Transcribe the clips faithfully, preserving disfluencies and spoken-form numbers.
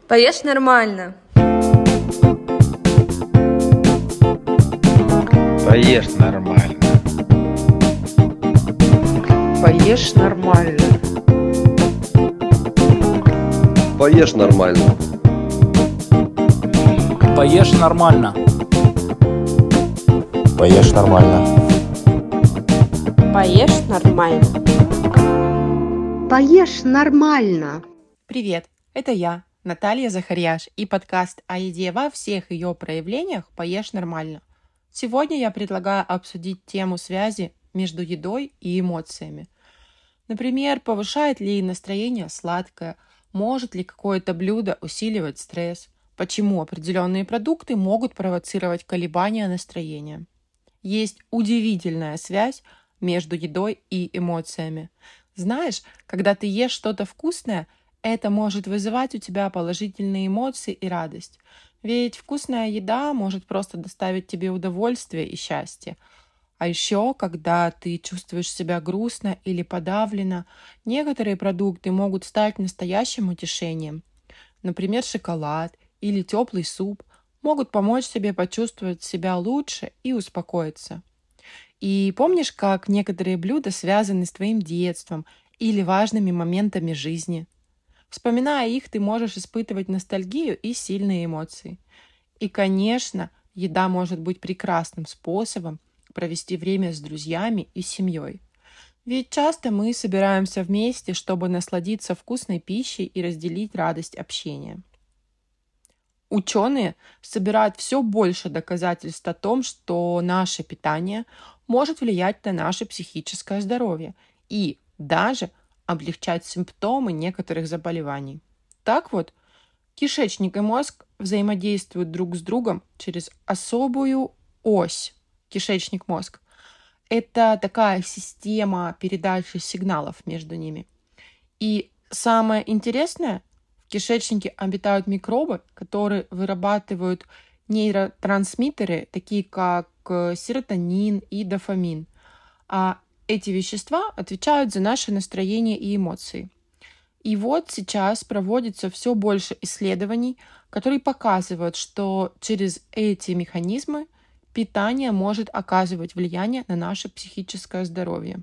Поешь нормально. Поешь нормально. Поешь нормально. Поешь нормально. Поешь нормально. Поешь нормально. Поешь нормально. Поешь нормально. Привет, это я, Наталья Захарьяш, и подкаст о еде во всех ее проявлениях «Поешь нормально». Сегодня я предлагаю обсудить тему связи между едой и эмоциями. Например, повышает ли настроение сладкое, может ли какое-то блюдо усиливать стресс, почему определенные продукты могут провоцировать колебания настроения. Есть удивительная связь между едой и эмоциями. Знаешь, когда ты ешь что-то вкусное, это может вызывать у тебя положительные эмоции и радость. Ведь вкусная еда может просто доставить тебе удовольствие и счастье. А еще, когда ты чувствуешь себя грустно или подавленно, некоторые продукты могут стать настоящим утешением. Например, шоколад или теплый суп могут помочь тебе почувствовать себя лучше и успокоиться. И помнишь, как некоторые блюда связаны с твоим детством или важными моментами жизни? Вспоминая их, ты можешь испытывать ностальгию и сильные эмоции. И, конечно, еда может быть прекрасным способом провести время с друзьями и семьей. Ведь часто мы собираемся вместе, чтобы насладиться вкусной пищей и разделить радость общения. Ученые собирают все больше доказательств о том, что наше питание может влиять на наше психическое здоровье и даже облегчать симптомы некоторых заболеваний. Так вот, кишечник и мозг взаимодействуют друг с другом через особую ось кишечник-мозг. Это такая система передачи сигналов между ними. И самое интересное, в кишечнике обитают микробы, которые вырабатывают нейротрансмиттеры, такие как серотонин и дофамин. А эти вещества отвечают за наше настроение и эмоции. И вот сейчас проводится все больше исследований, которые показывают, что через эти механизмы питание может оказывать влияние на наше психическое здоровье.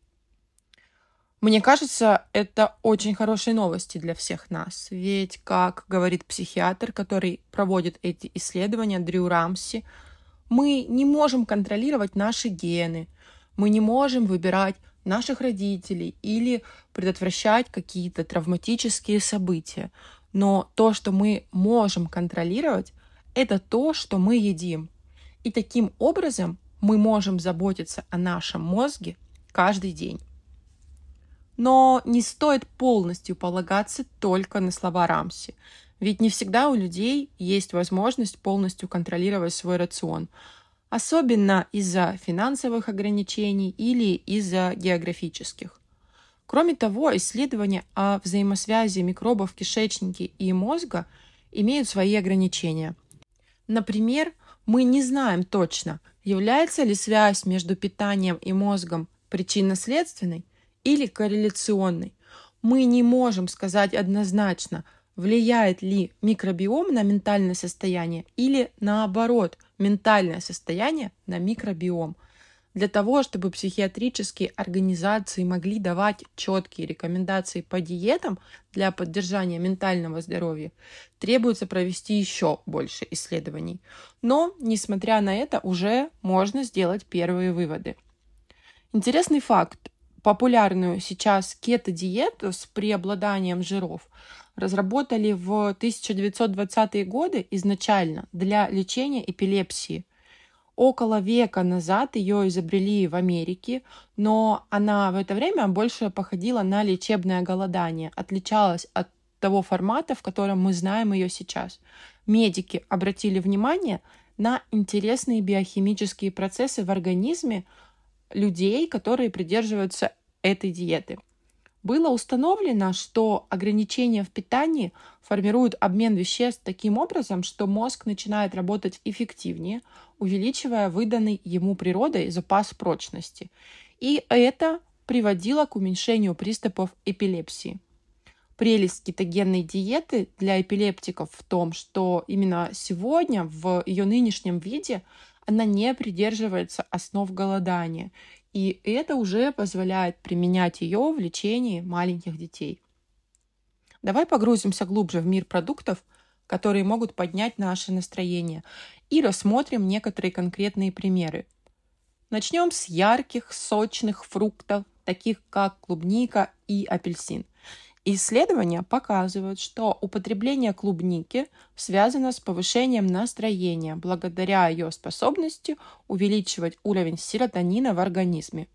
Мне кажется, это очень хорошие новости для всех нас. Ведь, как говорит психиатр, который проводит эти исследования, Дрю Рамси, мы не можем контролировать наши гены, мы не можем выбирать наших родителей или предотвращать какие-то травматические события. Но то, что мы можем контролировать, это то, что мы едим. И таким образом мы можем заботиться о нашем мозге каждый день. Но не стоит полностью полагаться только на слова Рамси. Ведь не всегда у людей есть возможность полностью контролировать свой рацион. Особенно из-за финансовых ограничений или из-за географических. Кроме того, исследования о взаимосвязи микробов в кишечнике и мозга имеют свои ограничения. Например, мы не знаем точно, является ли связь между питанием и мозгом причинно-следственной или корреляционной. Мы не можем сказать однозначно, влияет ли микробиом на ментальное состояние или наоборот, ментальное состояние на микробиом. Для того, чтобы психиатрические организации могли давать четкие рекомендации по диетам для поддержания ментального здоровья, требуется провести еще больше исследований. Но, несмотря на это, уже можно сделать первые выводы. Интересный факт. Популярную сейчас кето-диету с преобладанием жиров разработали в тысяча девятьсот двадцатые годы изначально для лечения эпилепсии. Около века назад ее изобрели в Америке, но она в это время больше походила на лечебное голодание, отличалась от того формата, в котором мы знаем ее сейчас. Медики обратили внимание на интересные биохимические процессы в организме людей, которые придерживаются этой диеты. Было установлено, что ограничения в питании формируют обмен веществ таким образом, что мозг начинает работать эффективнее, увеличивая выданный ему природой запас прочности. И это приводило к уменьшению приступов эпилепсии. Прелесть кетогенной диеты для эпилептиков в том, что именно сегодня в ее нынешнем виде она не придерживается основ голодания, и это уже позволяет применять ее в лечении маленьких детей. Давай погрузимся глубже в мир продуктов, которые могут поднять наше настроение, и рассмотрим некоторые конкретные примеры. Начнем с ярких, сочных фруктов, таких как клубника и апельсин. Исследования показывают, что употребление клубники связано с повышением настроения благодаря ее способности увеличивать уровень серотонина в организме.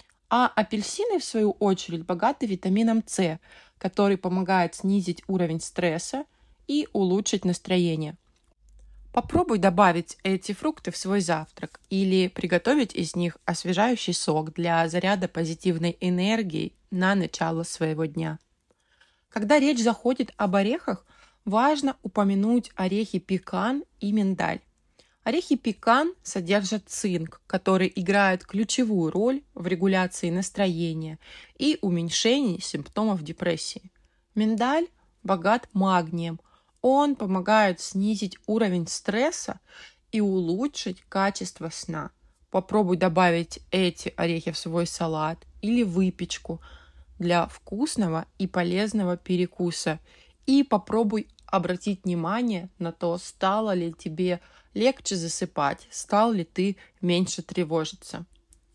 А апельсины, в свою очередь, богаты витамином С, который помогает снизить уровень стресса и улучшить настроение. Попробуй добавить эти фрукты в свой завтрак или приготовить из них освежающий сок для заряда позитивной энергии на начало своего дня. Когда речь заходит об орехах, важно упомянуть орехи пекан и миндаль. Орехи пекан содержат цинк, который играет ключевую роль в регуляции настроения и уменьшении симптомов депрессии. Миндаль богат магнием. Он помогает снизить уровень стресса и улучшить качество сна. Попробуй добавить эти орехи в свой салат или выпечку для вкусного и полезного перекуса. И попробуй обратить внимание на то, стало ли тебе легче засыпать, стал ли ты меньше тревожиться.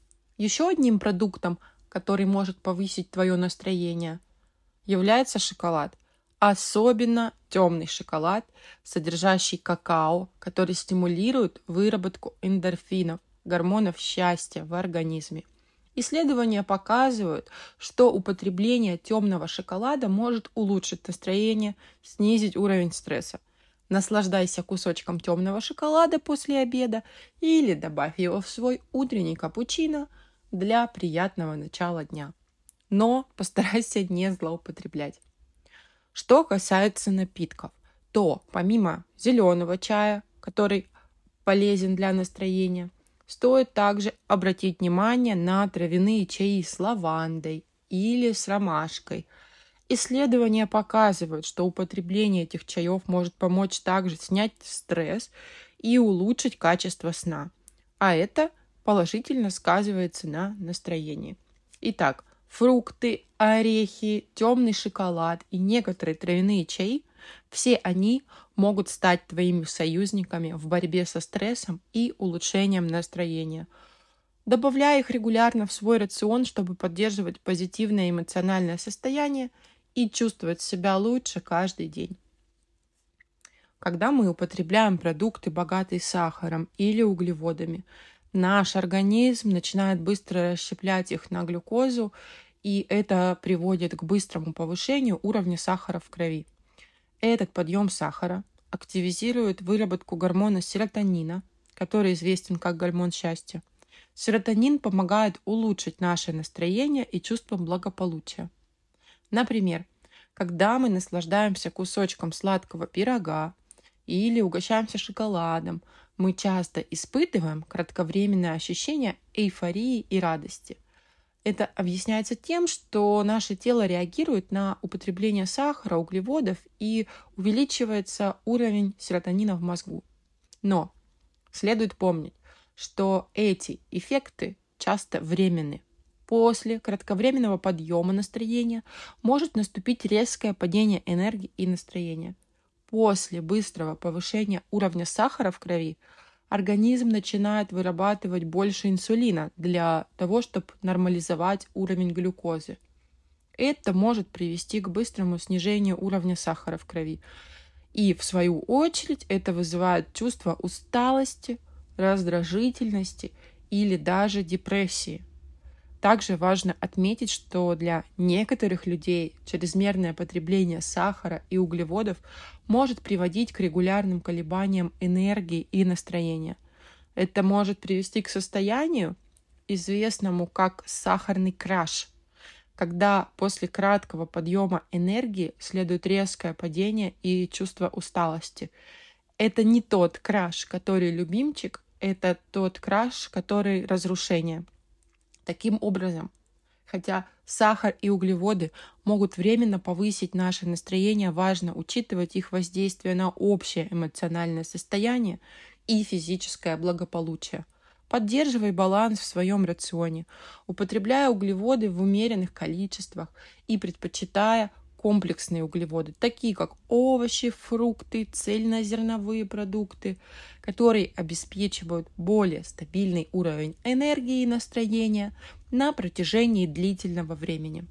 Еще одним продуктом, который может повысить твое настроение, является шоколад. Особенно темный шоколад, содержащий какао, который стимулирует выработку эндорфинов, гормонов счастья в организме. Исследования показывают, что употребление темного шоколада может улучшить настроение, снизить уровень стресса. Наслаждайся кусочком темного шоколада после обеда или добавь его в свой утренний капучино для приятного начала дня. Но постарайся не злоупотреблять. Что касается напитков, то помимо зеленого чая, который полезен для настроения, стоит также обратить внимание на травяные чаи с лавандой или с ромашкой. Исследования показывают, что употребление этих чаев может помочь также снять стресс и улучшить качество сна, а это положительно сказывается на настроении. Итак, фрукты, орехи, темный шоколад и некоторые травяные чаи – все они могут стать твоими союзниками в борьбе со стрессом и улучшением настроения. Добавляй их регулярно в свой рацион, чтобы поддерживать позитивное эмоциональное состояние и чувствовать себя лучше каждый день. Когда мы употребляем продукты, богатые сахаром или углеводами, наш организм начинает быстро расщеплять их на глюкозу, и это приводит к быстрому повышению уровня сахара в крови. Этот подъем сахара активизирует выработку гормона серотонина, который известен как гормон счастья. Серотонин помогает улучшить наше настроение и чувство благополучия. Например, когда мы наслаждаемся кусочком сладкого пирога или угощаемся шоколадом, мы часто испытываем кратковременное ощущение эйфории и радости. Это объясняется тем, что наше тело реагирует на употребление сахара, углеводов и увеличивается уровень серотонина в мозгу. Но следует помнить, что эти эффекты часто временны. После кратковременного подъема настроения может наступить резкое падение энергии и настроения. После быстрого повышения уровня сахара в крови организм начинает вырабатывать больше инсулина для того, чтобы нормализовать уровень глюкозы. Это может привести к быстрому снижению уровня сахара в крови. И, в свою очередь, это вызывает чувство усталости, раздражительности или даже депрессии. Также важно отметить, что для некоторых людей чрезмерное потребление сахара и углеводов может приводить к регулярным колебаниям энергии и настроения. Это может привести к состоянию, известному как сахарный краш, когда после краткого подъема энергии следует резкое падение и чувство усталости. Это не тот краш, который любимчик, это тот краш, который разрушение. Таким образом, хотя Сахар и углеводы могут временно повысить наше настроение, важно учитывать их воздействие на общее эмоциональное состояние и физическое благополучие. Поддерживай баланс в своем рационе, употребляя углеводы в умеренных количествах и предпочитая комплексные углеводы, такие как овощи, фрукты, цельнозерновые продукты, которые обеспечивают более стабильный уровень энергии и настроения на протяжении длительного времени.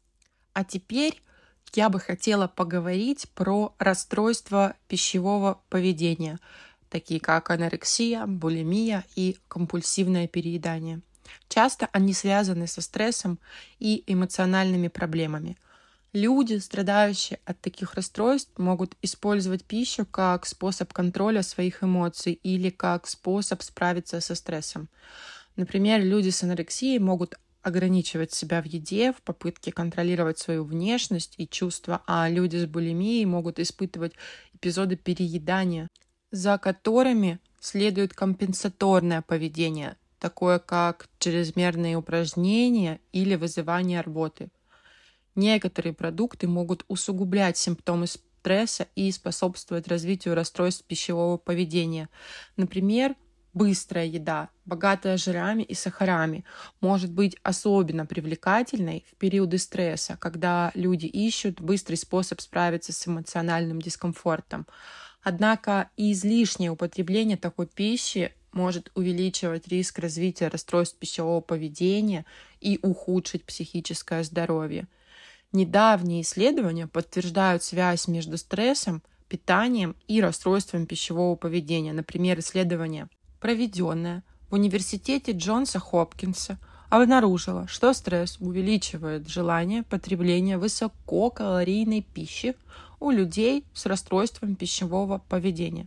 А теперь я бы хотела поговорить про расстройства пищевого поведения, такие как анорексия, булимия и компульсивное переедание. Часто они связаны со стрессом и эмоциональными проблемами. Люди, страдающие от таких расстройств, могут использовать пищу как способ контроля своих эмоций или как способ справиться со стрессом. Например, люди с анорексией могут ограничивать себя в еде в попытке контролировать свою внешность и чувства, а люди с булимией могут испытывать эпизоды переедания, за которыми следует компенсаторное поведение, такое как чрезмерные упражнения или вызывание рвоты. Некоторые продукты могут усугублять симптомы стресса и способствовать развитию расстройств пищевого поведения. Например, быстрая еда, богатая жирами и сахарами, может быть особенно привлекательной в периоды стресса, когда люди ищут быстрый способ справиться с эмоциональным дискомфортом. Однако и излишнее употребление такой пищи может увеличивать риск развития расстройств пищевого поведения и ухудшить психическое здоровье. Недавние исследования подтверждают связь между стрессом, питанием и расстройством пищевого поведения. Например, исследование, проведенное в университете Джонса Хопкинса, обнаружило, что стресс увеличивает желание потребления высококалорийной пищи у людей с расстройством пищевого поведения.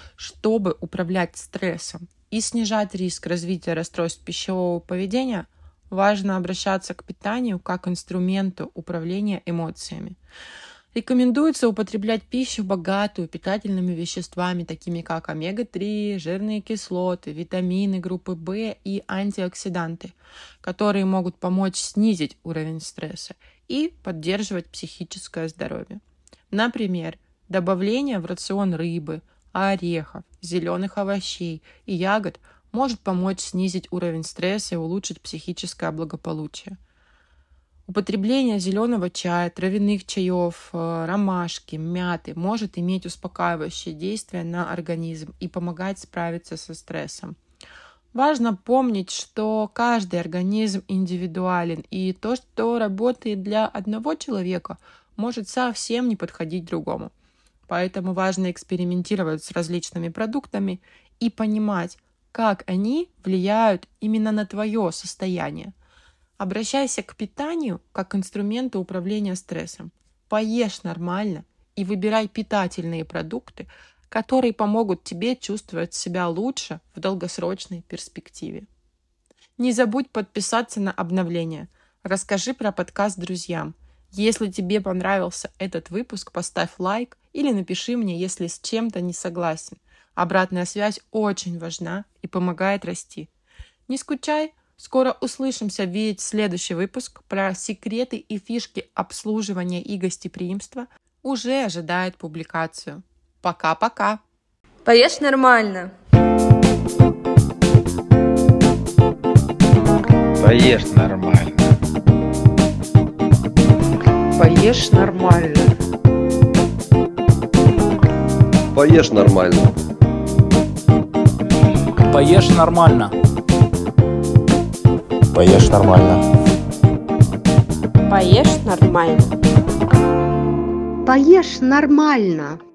Чтобы управлять стрессом и снижать риск развития расстройств пищевого поведения, важно обращаться к питанию как к инструменту управления эмоциями. Рекомендуется употреблять пищу, богатую питательными веществами, такими как омега три, жирные кислоты, витамины группы В и антиоксиданты, которые могут помочь снизить уровень стресса и поддерживать психическое здоровье. Например, добавление в рацион рыбы, орехов, зеленых овощей и ягод может помочь снизить уровень стресса и улучшить психическое благополучие. Употребление зеленого чая, травяных чаев, ромашки, мяты может иметь успокаивающее действие на организм и помогать справиться со стрессом. Важно помнить, что каждый организм индивидуален, и то, что работает для одного человека, может совсем не подходить другому. Поэтому важно экспериментировать с различными продуктами и понимать, как они влияют именно на твое состояние. Обращайся к питанию как к инструменту управления стрессом. Поешь нормально и выбирай питательные продукты, которые помогут тебе чувствовать себя лучше в долгосрочной перспективе. Не забудь подписаться на обновления. Расскажи про подкаст друзьям. Если тебе понравился этот выпуск, поставь лайк или напиши мне, если с чем-то не согласен. Обратная связь очень важна и помогает расти. Не скучай, скоро услышимся, ведь следующий выпуск про секреты и фишки обслуживания и гостеприимства уже ожидает публикацию. Пока-пока! Поешь нормально! Поешь нормально. Поешь нормально. Поешь нормально. Поешь нормально. Поешь нормально. Поешь нормально. Поешь нормально.